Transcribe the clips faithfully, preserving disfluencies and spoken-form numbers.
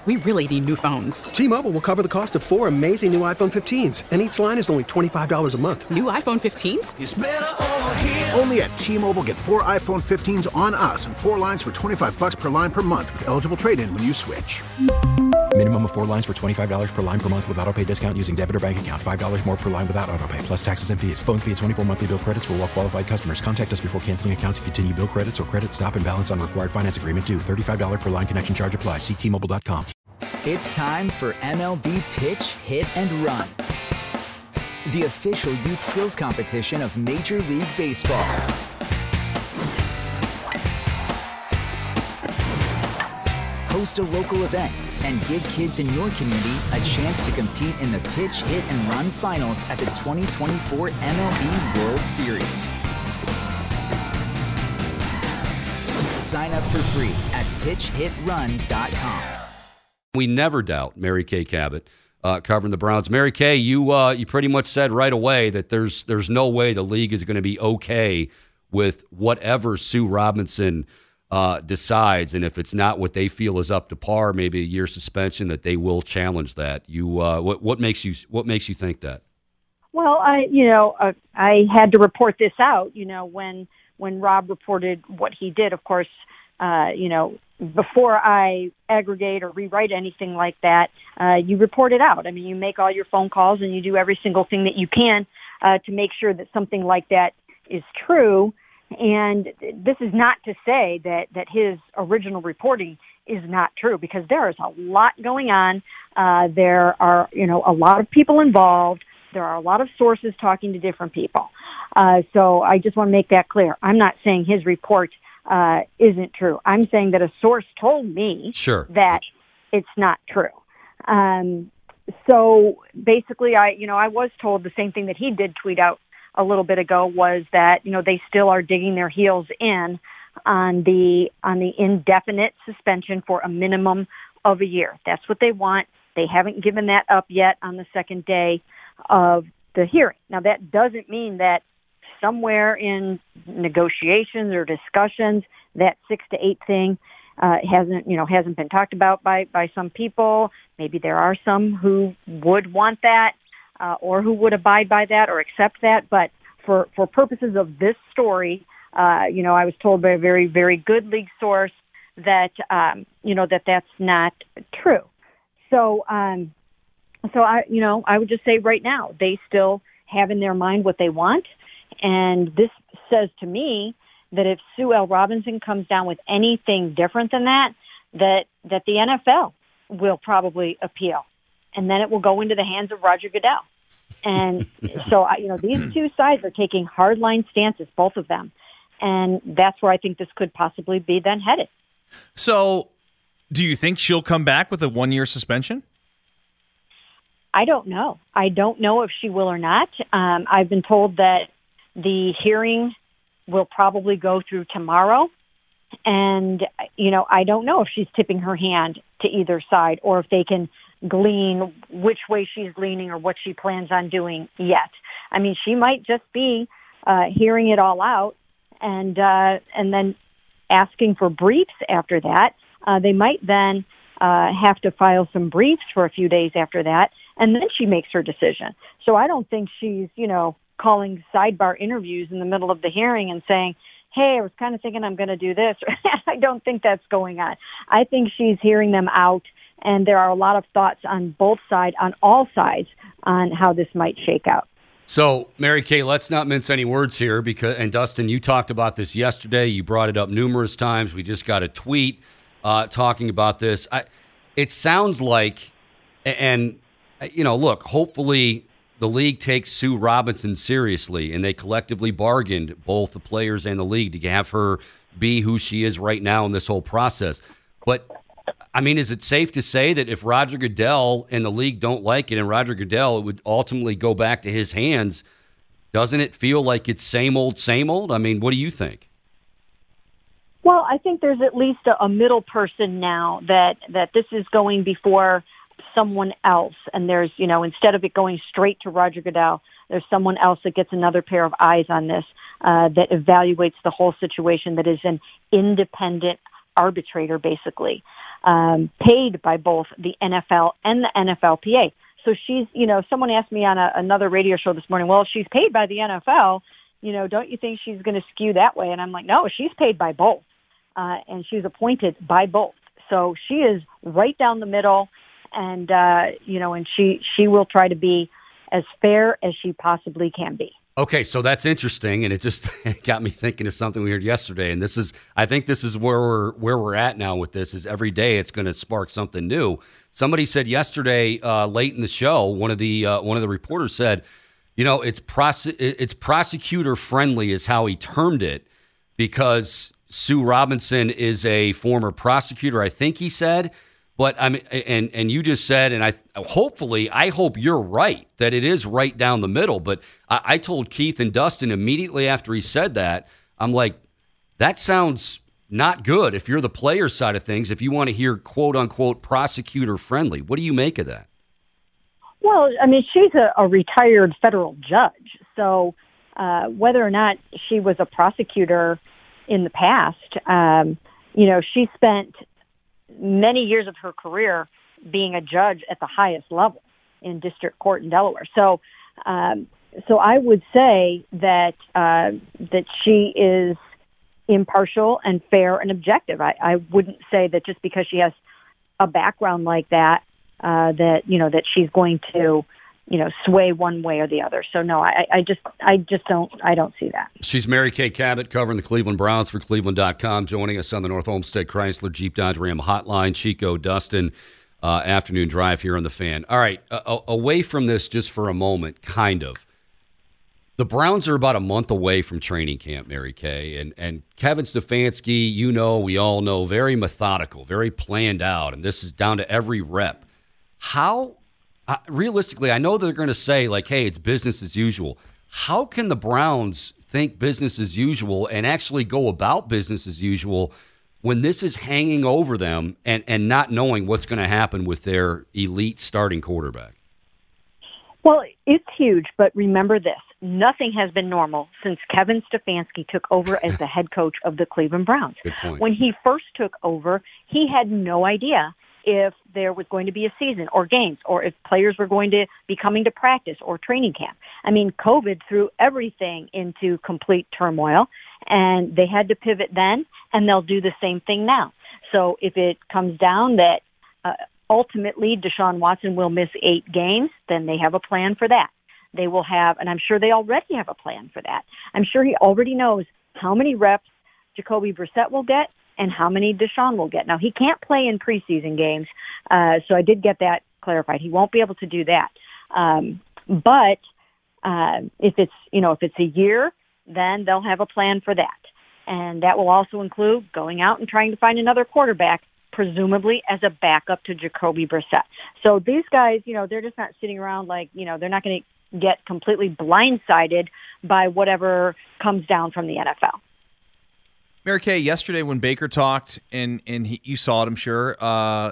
We really need new phones. T-Mobile will cover the cost of four amazing new iPhone fifteens, and each line is only twenty-five dollars a month. New iPhone fifteens? It's better over here. Only at T-Mobile, get four iPhone fifteens on us and four lines for twenty-five dollars per line per month with eligible trade-in when you switch. Minimum of four lines for twenty-five dollars per line per month with autopay discount using debit or bank account. five dollars more per line without autopay, plus taxes and fees. Phone fee at twenty-four monthly bill credits for well-qualified customers. Contact us before canceling account to continue bill credits or credit stop and balance on required finance agreement due. thirty-five dollars per line connection charge applies. See T Mobile dot com. It's time for M L B Pitch, Hit, and Run, the official youth skills competition of Major League Baseball. Host a local event and give kids in your community a chance to compete in the Pitch, Hit, and Run finals at the twenty twenty-four M L B World Series. Sign up for free at pitch hit run dot com. We never doubt Mary Kay Cabot uh, covering the Browns. Mary Kay, you uh, you pretty much said right away that there's there's no way the league is going to be okay with whatever Sue Robinson uh, decides, and if it's not what they feel is up to par, maybe a year suspension, that they will challenge that. You uh, what what makes you what makes you think that? Well, I you know uh, I had to report this out. You know when when Rob reported what he did, of course. Uh, you know, before I aggregate or rewrite anything like that, uh, you report it out. I mean, you make all your phone calls and you do every single thing that you can uh, to make sure that something like that is true. And this is not to say that, that his original reporting is not true, because there is a lot going on. Uh, there are, you know, a lot of people involved. There are a lot of sources talking to different people. Uh, so I just want to make that clear. I'm not saying his report uh, isn't true. I'm saying that a source told me sure. that it's not true. Um, so basically, I, you know, I was told the same thing that he did tweet out a little bit ago, was that, you know, they still are digging their heels in on the, on the indefinite suspension for a minimum of a year. That's what they want. They haven't given that up yet on the second day of the hearing. Now, that doesn't mean that somewhere in negotiations or discussions, that six to eight thing uh, hasn't, you know, hasn't been talked about by, by some people. Maybe there are some who would want that uh, or who would abide by that or accept that. But for, for purposes of this story, uh, you know, I was told by a very, very good league source that, um, you know, that that's not true. So, um, so I, you know, I would just say right now, they still have in their mind what they want. And this says to me that if Sue L. Robinson comes down with anything different than that, that, that the N F L will probably appeal. And then it will go into the hands of Roger Goodell. And so, you know, these two sides are taking hardline stances, both of them. And that's where I think this could possibly be then headed. So do you think she'll come back with a one-year suspension? I don't know. I don't know if she will or not. Um, I've been told that the hearing will probably go through tomorrow. And, you know, I don't know if she's tipping her hand to either side or if they can glean which way she's leaning or what she plans on doing yet. I mean, she might just be uh, hearing it all out and uh, and then asking for briefs after that. Uh, they might then uh, have to file some briefs for a few days after that, and then she makes her decision. So I don't think she's, you know, calling sidebar interviews in the middle of the hearing and saying, hey, I was kind of thinking I'm going to do this. I don't think that's going on. I think she's hearing them out, and there are a lot of thoughts on both sides, on all sides, on how this might shake out. So, Mary Kay, let's not mince any words here, because, and Dustin, you talked about this yesterday. You brought it up numerous times. We just got a tweet uh, talking about this. I, it sounds like, and, you know, look, hopefully the league takes Sue Robinson seriously, and they collectively bargained, both the players and the league, to have her be who she is right now in this whole process. But, I mean, is it safe to say that if Roger Goodell and the league don't like it, and Roger Goodell, it would ultimately go back to his hands, doesn't it feel like it's same old, same old? I mean, what do you think? Well, I think there's at least a, a middle person now that, that this is going before someone else. And there's, you know, instead of it going straight to Roger Goodell, there's someone else that gets another pair of eyes on this, uh, that evaluates the whole situation, that is an independent arbitrator, basically. um, paid by both the N F L and the N F L P A. So she's, you know, someone asked me on a, another radio show this morning, well, if she's paid by the N F L, you know, don't you think she's going to skew that way? And I'm like, no, she's paid by both. Uh, and she's appointed by both. So she is right down the middle. And, uh, you know, and she, she will try to be as fair as she possibly can be. Okay, so that's interesting, and it just got me thinking of something we heard yesterday. And this is, I think, this is where we're where we're at now with this. Is every day it's going to spark something new. Somebody said yesterday, uh, late in the show, one of the uh, one of the reporters said, you know, it's prose- it's prosecutor friendly is how he termed it, because Sue Robinson is a former prosecutor, I think he said. But I mean, and and you just said, and I hopefully, I hope you're right, that it is right down the middle. But I, I told Keith and Dustin immediately after he said that, I'm like, that sounds not good if you're the player side of things, if you want to hear quote unquote prosecutor friendly. What do you make of that? Well, I mean, she's a, a retired federal judge. So uh, whether or not she was a prosecutor in the past, um, you know, she spent many years of her career being a judge at the highest level in district court in Delaware. So, um, so I would say that uh, that she is impartial and fair and objective. I, I wouldn't say that just because she has a background like that, uh, that you know that she's going to, you know, sway one way or the other. So no, I, I just, I just don't, I don't see that. She's Mary Kay Cabot, covering the Cleveland Browns for Cleveland dot com, joining us on the North Olmsted Chrysler Jeep Dodge Ram Hotline. Chico, Dustin, uh, afternoon drive here on the Fan. All right, uh, away from this just for a moment, kind of. The Browns are about a month away from training camp, Mary Kay, and and Kevin Stefanski, you know, we all know, very methodical, very planned out, and this is down to every rep. How? Uh, realistically, I know they're going to say, like, hey, it's business as usual. How can the Browns think business as usual and actually go about business as usual when this is hanging over them and, and not knowing what's going to happen with their elite starting quarterback? Well, it's huge, but remember this. Nothing has been normal since Kevin Stefanski took over as the head coach of the Cleveland Browns. Good point. When he first took over, he had no idea if there was going to be a season or games, or if players were going to be coming to practice or training camp. I mean, COVID threw everything into complete turmoil, and they had to pivot then, and they'll do the same thing now. So if it comes down that uh, ultimately Deshaun Watson will miss eight games, then they have a plan for that. They will have, and I'm sure they already have a plan for that. I'm sure he already knows how many reps Jacoby Brissett will get and how many Deshaun will get. Now, he can't play in preseason games, uh, so I did get that clarified. He won't be able to do that. Um, but uh, if it's, you know, if it's a year, then they'll have a plan for that. And that will also include going out and trying to find another quarterback, presumably as a backup to Jacoby Brissett. So these guys, you know, they're just not sitting around like, you know, they're not going to get completely blindsided by whatever comes down from the N F L. Mary Kay, yesterday when Baker talked, and and he, you saw it, I'm sure, uh,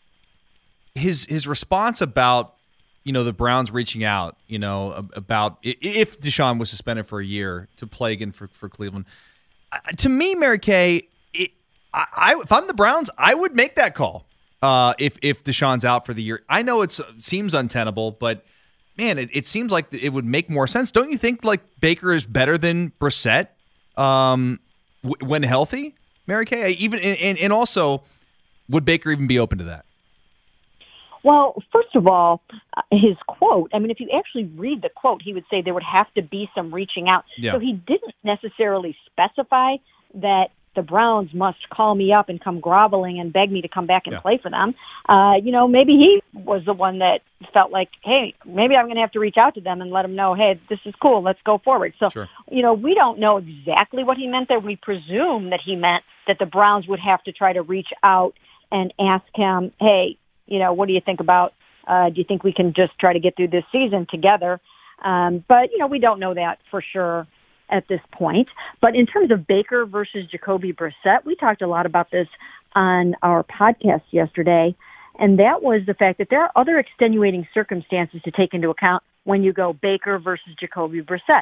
his his response about, you know, the Browns reaching out, you know, about if Deshaun was suspended for a year to play again for, for Cleveland. Uh, to me, Mary Kay, it, I, I, if I'm the Browns, I would make that call uh, if if Deshaun's out for the year. I know it seems untenable, but man, it, it seems like it would make more sense. Don't you think like Baker is better than Brissett? Um when healthy, Mary Kay? Even and, and also, would Baker even be open to that? Well, first of all, uh, his quote, I mean, if you actually read the quote, he would say there would have to be some reaching out. Yeah. So he didn't necessarily specify that the Browns must call me up and come groveling and beg me to come back and yeah. play for them. Uh, you know, maybe he was the one that felt like, hey, maybe I'm going to have to reach out to them and let them know, hey, this is cool, let's go forward. So, sure. you know, we don't know exactly what he meant there. We presume that he meant that the Browns would have to try to reach out and ask him, hey, you know, what do you think about, uh, do you think we can just try to get through this season together? Um, but, you know, we don't know that for sure at this point. But in terms of Baker versus Jacoby Brissett, we talked a lot about this on our podcast yesterday, and that was the fact that there are other extenuating circumstances to take into account when you go Baker versus Jacoby Brissett.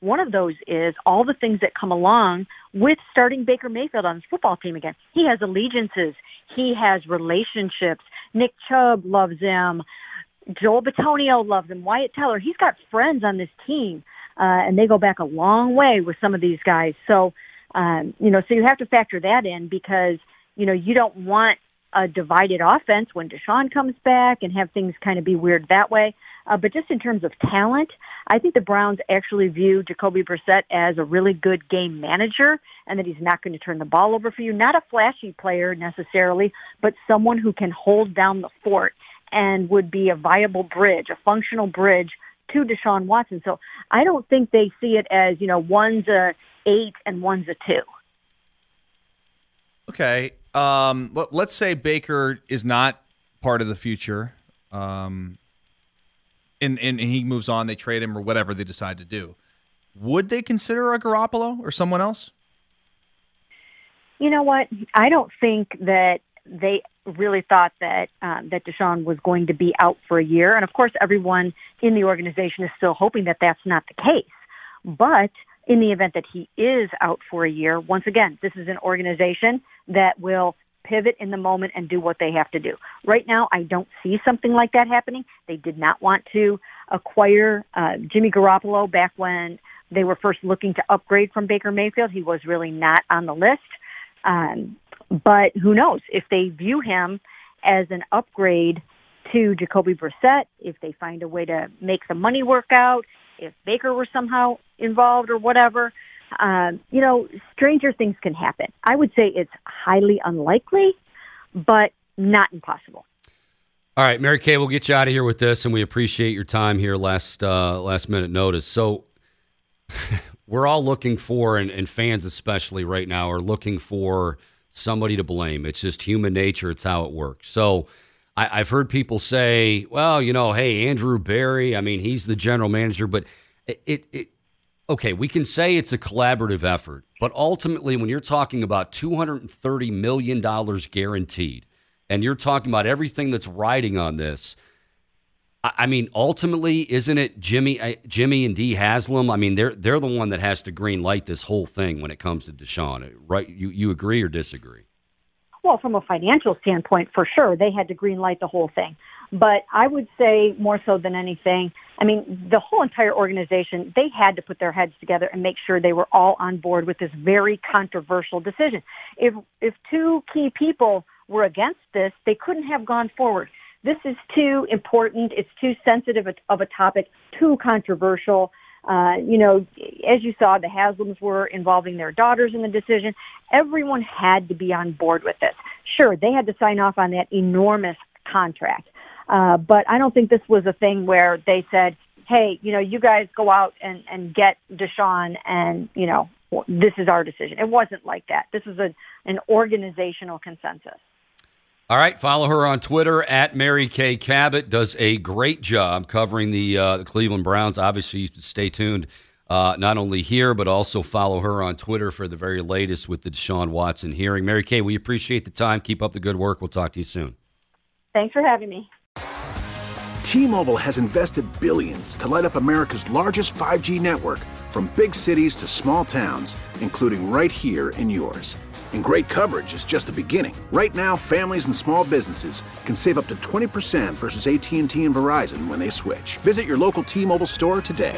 One of those is all the things that come along with starting Baker Mayfield on his football team again. He has allegiances. He has relationships. Nick Chubb loves him. Joel Bitonio loves him. Wyatt Teller. He's got friends on this team, uh, and they go back a long way with some of these guys. So, um, you know, so you have to factor that in because, you know, you don't want a divided offense when Deshaun comes back and have things kind of be weird that way. Uh, but just in terms of talent, I think the Browns actually view Jacoby Brissett as a really good game manager and that he's not going to turn the ball over for you. Not a flashy player necessarily, but someone who can hold down the fort and would be a viable bridge, a functional bridge to Deshaun Watson. So I don't think they see it as, you know, one's a eight and one's a two. Okay. Um, let, let's say Baker is not part of the future. Um, and, and he moves on, they trade him or whatever they decide to do. Would they consider a Garoppolo or someone else? You know what? I don't think that they really thought that um, that Deshaun was going to be out for a year. And, of course, everyone in the organization is still hoping that that's not the case. But in the event that he is out for a year, once again, this is an organization that will pivot in the moment and do what they have to do. Right now, I don't see something like that happening. They did not want to acquire uh, Jimmy Garoppolo back when they were first looking to upgrade from Baker Mayfield. He was really not on the list. Um, but who knows? If they view him as an upgrade to Jacoby Brissett, if they find a way to make the money work out, if Baker were somehow involved or whatever, um, you know, stranger things can happen. I would say it's highly unlikely, but not impossible. All right, Mary Kay, we'll get you out of here with this, and we appreciate your time here last uh, last minute notice. So we're all looking for, and, and fans especially right now, are looking for somebody to blame. It's just human nature. It's how it works. So I, I've heard people say, well, you know, hey, Andrew Berry, I mean, he's the general manager, but it, it, it okay, we can say it's a collaborative effort, but ultimately when you're talking about two hundred thirty million dollars guaranteed, and you're talking about everything that's riding on this, I, I mean, ultimately, isn't it Jimmy uh, Jimmy and Dee Haslam? I mean, they're they're the one that has to green light this whole thing when it comes to Deshaun, right? You you agree or disagree? Well, from a financial standpoint, for sure, they had to green light the whole thing. But I would say more so than anything, I mean, the whole entire organization, they had to put their heads together and make sure they were all on board with this very controversial decision. If if two key people were against this, they couldn't have gone forward. This is too important. It's too sensitive of a topic, too controversial. Uh, you know, as you saw, the Haslams were involving their daughters in the decision. Everyone had to be on board with this. Sure, they had to sign off on that enormous contract. Uh, but I don't think this was a thing where they said, hey, you know, you guys go out and, and get Deshaun and, you know, this is our decision. It wasn't like that. This is a, an organizational consensus. All right, follow her on Twitter at Mary Kay Cabot. Does a great job covering the, uh, the Cleveland Browns. Obviously, you should stay tuned uh, not only here, but also follow her on Twitter for the very latest with the Deshaun Watson hearing. Mary Kay, we appreciate the time. Keep up the good work. We'll talk to you soon. Thanks for having me. T-Mobile has invested billions to light up America's largest five G network, from big cities to small towns, including right here in yours. And great coverage is just the beginning. Right now, families and small businesses can save up to twenty percent versus A T and T and Verizon when they switch. Visit your local T-Mobile store today.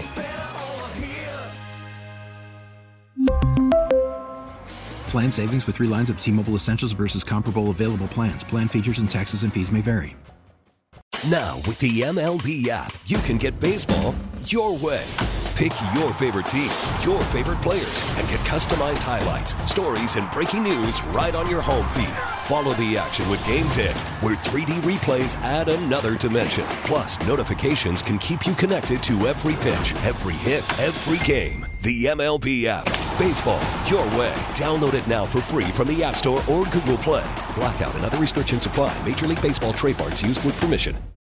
Plan savings with three lines of T-Mobile Essentials versus comparable available plans. Plan features and taxes and fees may vary. Now, with the M L B app, you can get baseball your way. Pick your favorite team, your favorite players, and get customized highlights, stories, and breaking news right on your home feed. Follow the action with Game ten, where three D replays add another dimension. Plus, notifications can keep you connected to every pitch, every hit, every game. The M L B app. Baseball your way. Download it now for free from the App Store or Google Play. Blackout and other restrictions apply. Major League Baseball trademarks used with permission.